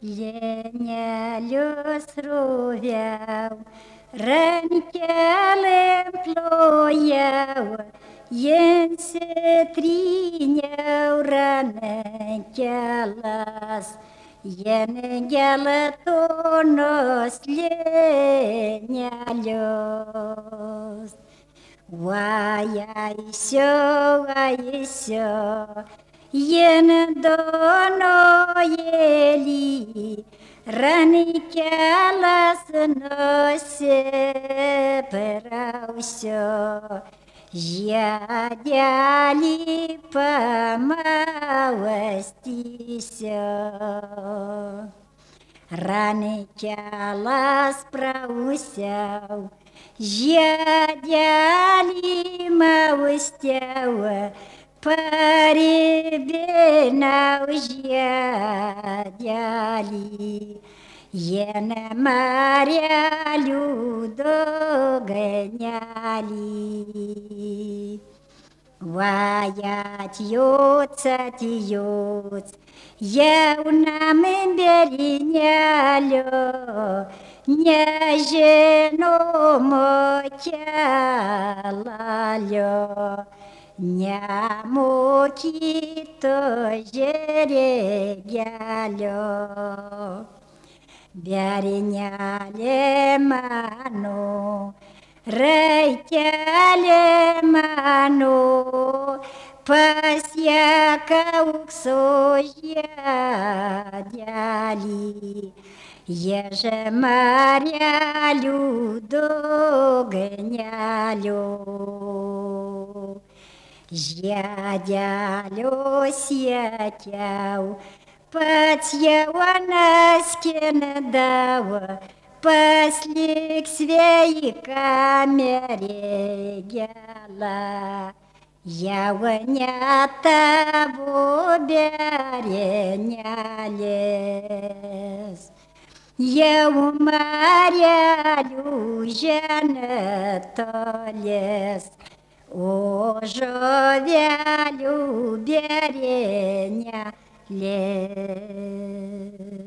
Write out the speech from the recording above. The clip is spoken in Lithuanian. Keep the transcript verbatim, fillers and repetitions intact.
Lienelius ruviau, rankelėm plojau, jensitryniau rankelas, jen geltonos lienelius. Vajaisio, vajaisio, jen donojėlį, rankelas nusiprausio, žiedelį pamąstysiu. Rankelas prausiau, žiedelį maustiau, paribinau žiedelį, jen marelių dugnelį. Vajat jots atjots, jaunam berinelio, nežinomo kelio, nemokyto žeregelio. Berinelė mano, raitelė mano, pas ją aukso žiedelį, ježe marelių dugnelio. Žiedelio siekiau, pats jaunas skendau, paslik sveika mergela, jaune tavo berenelės. Jau marelių ženetolės, o žovelių berenelės.